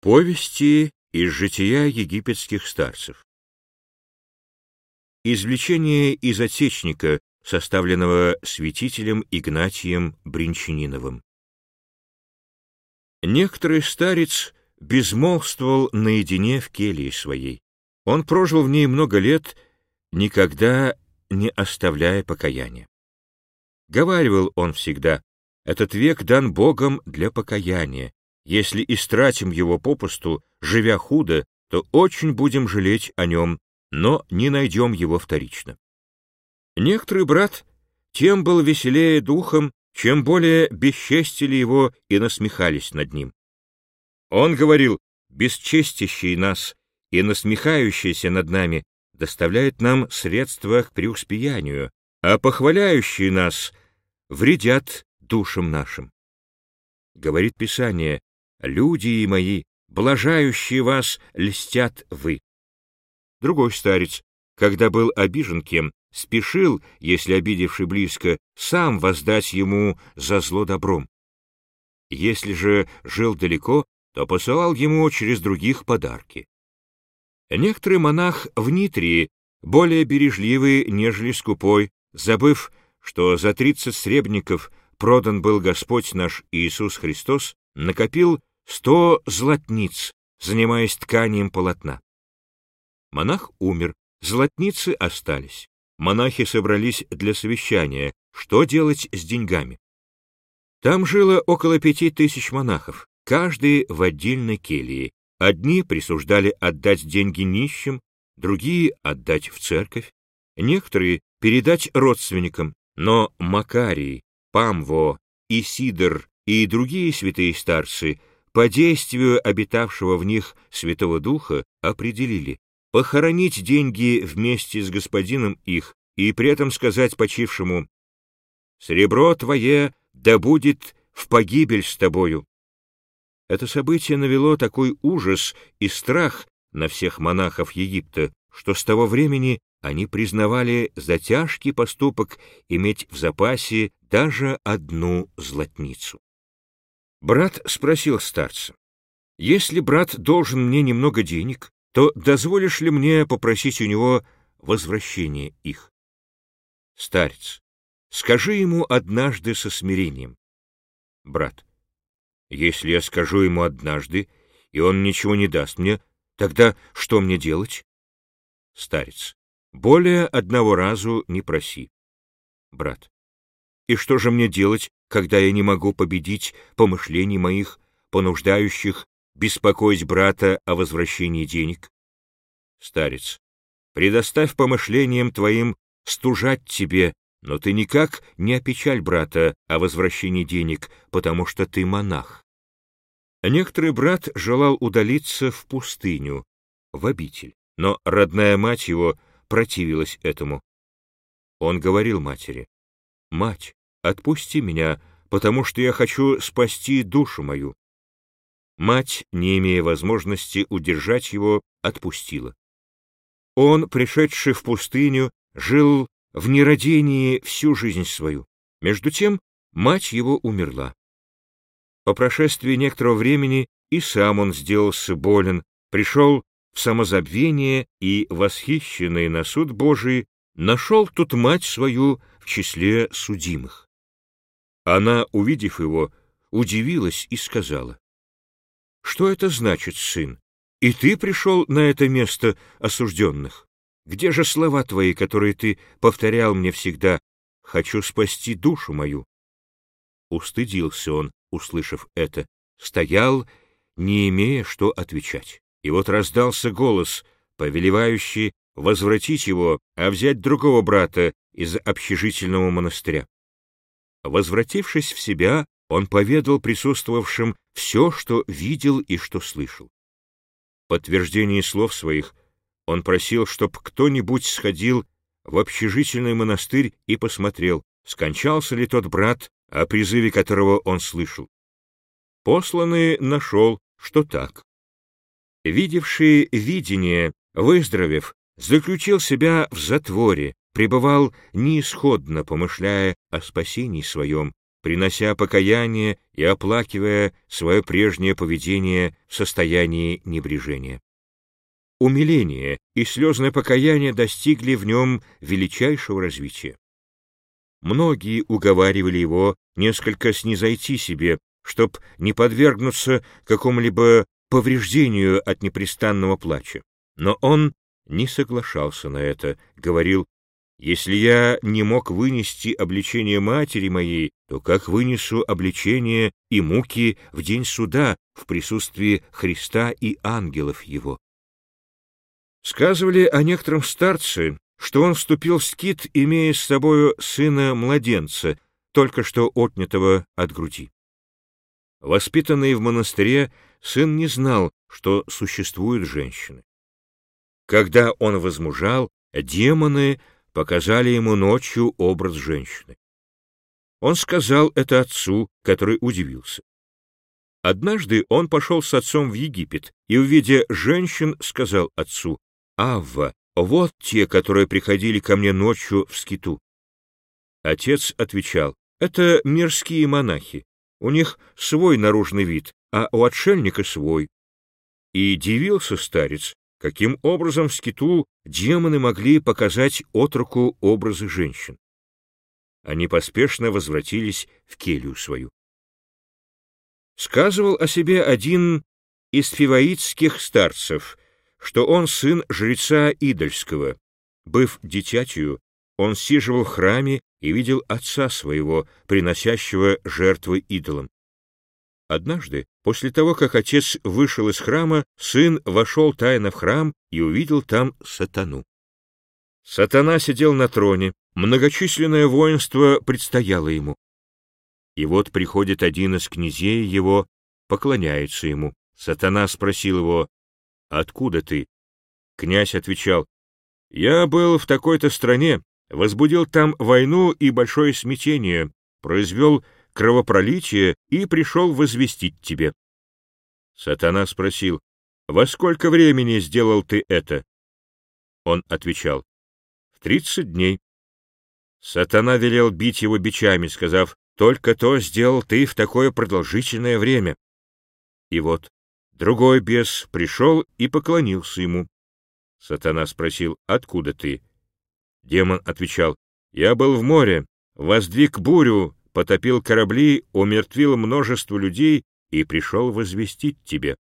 Повести из жития египетских старцев. Извлечение из отсечника, составленного святителем Игнатием Бринчаниновым. Некоторый старец безмолвствовал наедине в келье своей. Он прожил в ней много лет, никогда не оставляя покаяния. Говаривал он всегда: «Этот век дан Богом для покаяния. Если истратим его попусту, живя худо, то очень будем жалеть о нем, но не найдем его вторично». Некоторый брат тем был веселее духом, чем более бесчестили его и насмехались над ним. Он говорил: «Бесчестящий нас и насмехающийся над нами доставляет нам средства к преуспеянию, а похваляющие нас вредят душам нашим». Говорит Писание: «Люди мои, блажающие вас, льстят вы». Другой старец, когда был обижен кем, спешил, если обидевший близко, сам воздать ему за зло добром. Если же жил далеко, то посылал ему через других подарки. Некоторый монах в Нитрии, более бережливый, нежели скупой, забыв, что за 30 сребников продан был Господь наш Иисус Христос, накопил 100 златниц, занимаясь тканием полотна. Монах умер, златницы остались. Монахи собрались для совещания, что делать с деньгами. Там жило около 5000 монахов, каждый в отдельной келье. Одни присуждали отдать деньги нищим, другие — отдать в церковь, некоторые — передать родственникам, но Макарий, Памво, Исидор и другие святые старцы по действию обитавшего в них Святого Духа определили похоронить деньги вместе с господином их и при этом сказать почившему: «Сребро твое да будет в погибель с тобою». Это событие навело такой ужас и страх на всех монахов Египта, что с того времени они признавали за тяжкий поступок иметь в запасе даже 1 златницу. Брат спросил старца: «Если брат должен мне немного денег, то дозволишь ли мне попросить у него возвращения их?» Старец: «Скажи ему однажды со смирением». Брат: «Если я скажу ему однажды, и он ничего не даст мне, тогда что мне делать?» Старец: «Более 1 разу не проси». Брат: «И что же мне делать, когда я не могу победить помышлений моих, понуждающих беспокоить брата о возвращении денег?» Старец: «Предоставь помышлениям твоим стужать тебе, но ты никак не опечаль брата о возвращении денег, потому что ты монах». Некоторый брат желал удалиться в пустыню, в обитель, но родная мать его противилась этому. Он говорил матери: «Мать, отпусти меня, потому что я хочу спасти душу мою». Мать, не имея возможности удержать его, отпустила. Он, пришедший в пустыню, жил в нерадении всю жизнь свою. Между тем мать его умерла. По прошествии некоторого времени и сам он сделался болен, пришел в самозабвение и, восхищенный на суд Божий, нашел тут мать свою в числе судимых. Она, увидев его, удивилась и сказала: «Что это значит, сын? И ты пришел на это место осужденных? Где же слова твои, которые ты повторял мне всегда: хочу спасти душу мою?» Устыдился он, услышав это, стоял, не имея что отвечать. И вот раздался голос, повелевающий возвратить его, а взять другого брата из общежительного монастыря. Возвратившись в себя, он поведал присутствовавшим все, что видел и что слышал. В подтверждении слов своих он просил, чтоб кто-нибудь сходил в общежительный монастырь и посмотрел, скончался ли тот брат, о призыве которого он слышал. Посланный нашел, что так. Видевший видение, выздоровев, заключил себя в затворе, пребывал неисходно, помышляя о спасении своем, принося покаяние и оплакивая свое прежнее поведение в состоянии небрежения. Умиление и слезное покаяние достигли в нем величайшего развития. Многие уговаривали его несколько снизойти себе, чтоб не подвергнуться какому-либо повреждению от непрестанного плача. Но он не соглашался на это, говорил: «Если я не мог вынести обличение матери моей, то как вынесу обличение и муки в день суда в присутствии Христа и ангелов его?» Сказывали о некотором старце, что он вступил в скит, имея с собою сына-младенца, только что отнятого от груди. Воспитанный в монастыре, сын не знал, что существуют женщины. Когда он возмужал, демоны показали ему ночью образ женщины. Он сказал это отцу, который удивился. Однажды он пошел с отцом в Египет и, увидя женщин, сказал отцу: «Авва, вот те, которые приходили ко мне ночью в скиту». Отец отвечал: «Это мирские монахи, у них свой наружный вид, а у отшельника свой». И дивился старец, каким образом в скиту демоны могли показать отроку образы женщин. Они поспешно возвратились в келью свою. Сказывал о себе один из фиваитских старцев, что он сын жреца Идольского. Быв дитятью, он сиживал в храме и видел отца своего, приносящего жертвы идолам. Однажды, после того, как отец вышел из храма, сын вошел тайно в храм и увидел там сатану. Сатана сидел на троне, многочисленное воинство предстояло ему. И вот приходит один из князей его, поклоняется ему. Сатана спросил его: «Откуда ты?» Князь отвечал: «Я был в такой-то стране, возбудил там войну и большое смятение, произвел кровопролитие и пришел возвестить тебе». Сатана спросил: «Во сколько времени сделал ты это?» Он отвечал: «В 30 дней». Сатана велел бить его бичами, сказав: «Только то сделал ты в такое продолжительное время». И вот другой бес пришел и поклонился ему. Сатана спросил: «Откуда ты?» Демон отвечал: «Я был в море, воздвиг бурю, потопил корабли, умертвил множество людей и пришел возвестить тебе».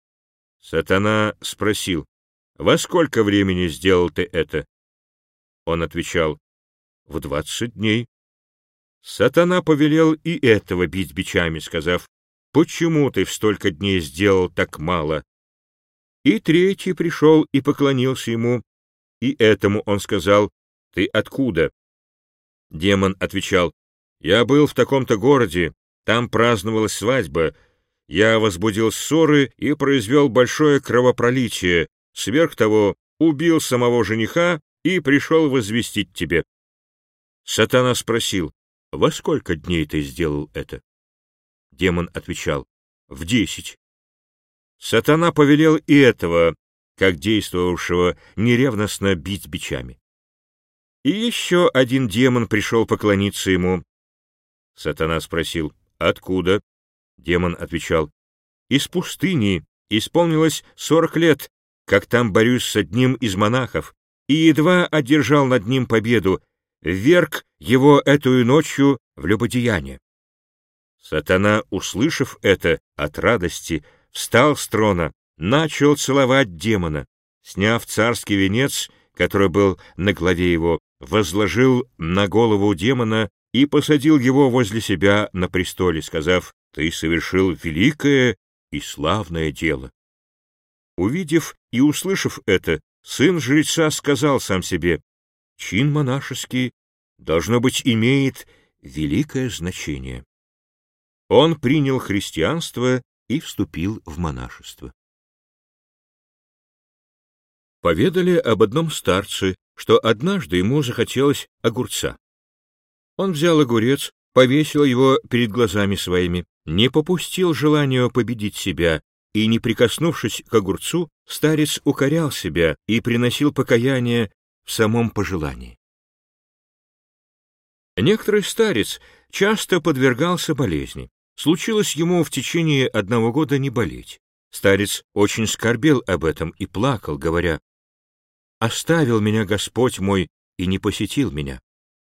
Сатана спросил: «Во сколько времени сделал ты это?» Он отвечал: «В 20 дней». Сатана повелел и этого бить бичами, сказав: «Почему ты в столько дней сделал так мало?» И третий пришел и поклонился ему, и этому он сказал: «Ты откуда?» Демон отвечал: «Я был в таком-то городе, там праздновалась свадьба, я возбудил ссоры и произвел большое кровопролитие, сверх того убил самого жениха и пришел возвестить тебе». Сатана спросил: «Во сколько дней ты сделал это?» Демон отвечал: «В 10». Сатана повелел и этого, как действовавшего, неревностно бить бичами. И еще один демон пришел поклониться ему. Сатана спросил: «Откуда?» Демон отвечал: «Из пустыни, исполнилось 40 лет, как там борюсь с одним из монахов, и едва одержал над ним победу, вверг его эту ночью в любодеяние». Сатана, услышав это от радости, встал с трона, начал целовать демона, сняв царский венец, который был на голове его, возложил на голову демона и посадил его возле себя на престоле, сказав: «Ты совершил великое и славное дело». Увидев и услышав это, сын жреца сказал сам себе: «Чин монашеский, должно быть, имеет великое значение». Он принял христианство и вступил в монашество. Поведали об одном старце, что однажды ему захотелось огурца. Он взял огурец, повесил его перед глазами своими, не попустил желанию победить себя, и, не прикоснувшись к огурцу, старец укорял себя и приносил покаяние в самом пожелании. Некоторый старец часто подвергался болезни. Случилось ему в течение 1 года не болеть. Старец очень скорбел об этом и плакал, говоря: «Оставил меня Господь мой и не посетил меня».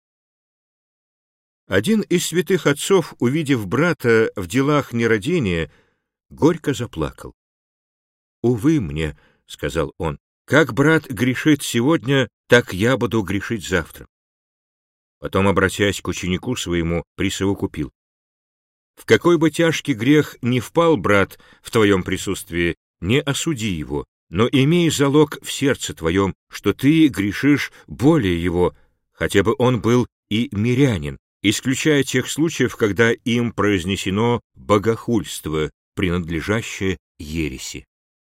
Один из святых отцов, увидев брата в делах нерадения, горько заплакал. «Увы мне, — сказал он, — как брат грешит сегодня, так я буду грешить завтра». Потом, обратясь к ученику своему, присовокупил: «В какой бы тяжкий грех ни впал брат в твоем присутствии, не осуди его, но имей залог в сердце твоем, что ты грешишь более его, хотя бы он был и мирянин, исключая тех случаев, когда им произнесено богохульство, принадлежащее ереси».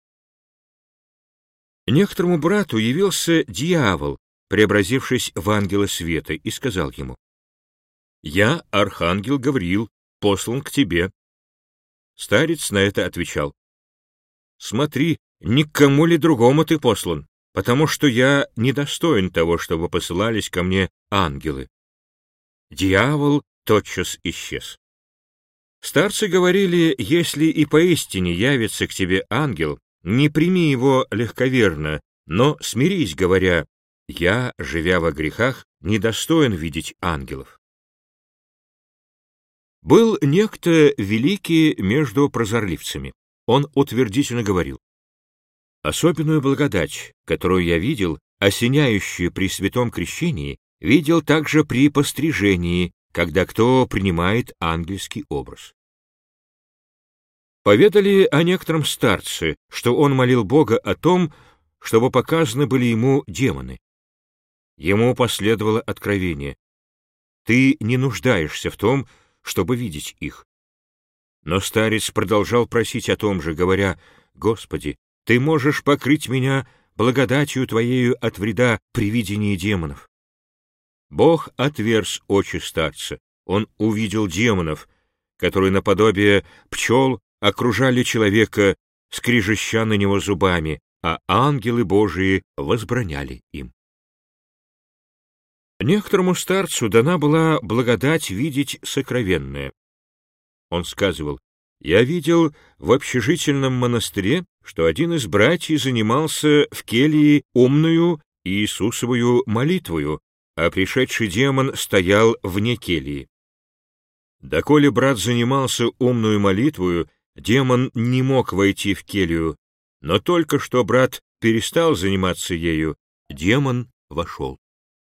Некоторому брату явился дьявол, преобразившись в ангела света, и сказал ему: «Я, архангел Гавриил, послан к тебе». Старец на это отвечал: «Смотри, ни к кому ли другому ты послан, потому что я недостоин того, чтобы посылались ко мне ангелы». Дьявол тотчас исчез. Старцы говорили: если и поистине явится к тебе ангел, не прими его легковерно, но смирись, говоря: «Я, живя во грехах, недостоин видеть ангелов». Был некто великий между прозорливцами. Он утвердительно говорил: «Особенную благодать, которую я видел, осеняющую при святом крещении, видел также при пострижении, когда кто принимает ангельский образ». Поведали о некотором старце, что он молил Бога о том, чтобы показаны были ему демоны. Ему последовало откровение: «Ты не нуждаешься в том, чтобы видеть их». Но старец продолжал просить о том же, говоря: «Господи, ты можешь покрыть меня благодатью Твоею от вреда при видении демонов». Бог отверз очи старца. Он увидел демонов, которые наподобие пчел окружали человека, скрежеща на него зубами, а ангелы Божии возбраняли им. Некоторому старцу дана была благодать видеть сокровенное. Он сказывал: «Я видел в общежительном монастыре, что один из братьев занимался в келье умную Иисусовую молитвою, а пришедший демон стоял вне кельи. Доколе брат занимался умную молитвою, демон не мог войти в келью, но только что брат перестал заниматься ею, демон вошел».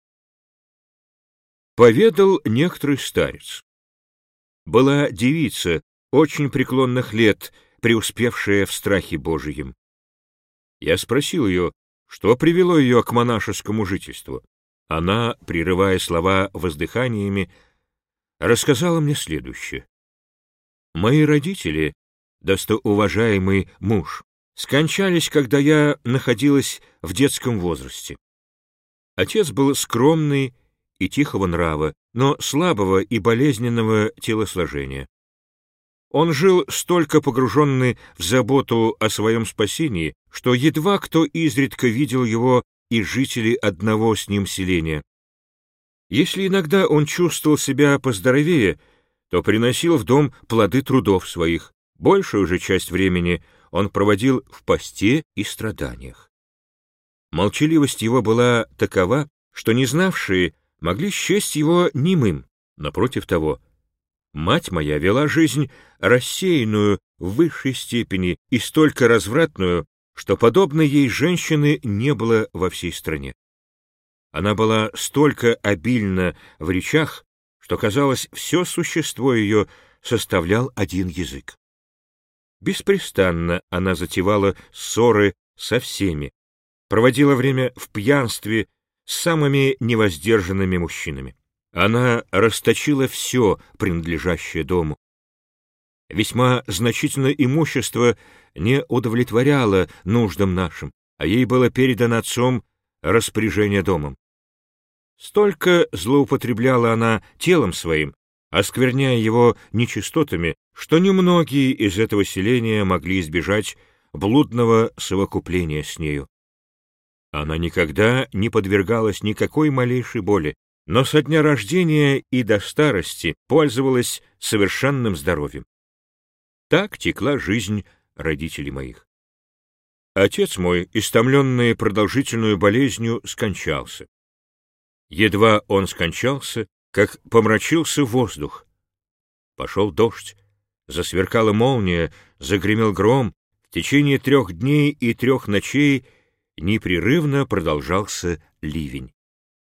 Поведал некоторый старец. Была девица, очень преклонных лет, преуспевшая в страхе Божием. Я спросил ее, что привело ее к монашескому жительству. Она, прерывая слова воздыханиями, рассказала мне следующее. «Мои родители, достоуважаемый муж, скончались, когда я находилась в детском возрасте. Отец был скромный и тихого нрава, но слабого и болезненного телосложения. Он жил столько погруженный в заботу о своем спасении, что едва кто изредка видел его из жителей одного с ним селения. Если иногда он чувствовал себя поздоровее, то приносил в дом плоды трудов своих. Большую же часть времени он проводил в посте и страданиях. Молчаливость его была такова, что не знавшие могли счесть его немым. Напротив того, мать моя вела жизнь рассеянную в высшей степени и столько развратную, что подобной ей женщины не было во всей стране. Она была столько обильна в речах, что, казалось, все существо ее составлял один язык. Беспрестанно она затевала ссоры со всеми, проводила время в пьянстве с самыми невоздержанными мужчинами. Она расточила все, принадлежащее дому. Весьма значительное имущество не удовлетворяло нуждам нашим, а ей было передано отцом распоряжение домом. Столько злоупотребляла она телом своим, оскверняя его нечистотами, что немногие из этого селения могли избежать блудного совокупления с нею. Она никогда не подвергалась никакой малейшей боли, но со дня рождения и до старости пользовалась совершенным здоровьем. Так текла жизнь родителей моих. Отец мой, истомленный продолжительную болезнью, скончался. Едва он скончался, как помрачился воздух. Пошел дождь, засверкала молния, загремел гром. В течение 3 дней и 3 ночей непрерывно продолжался ливень.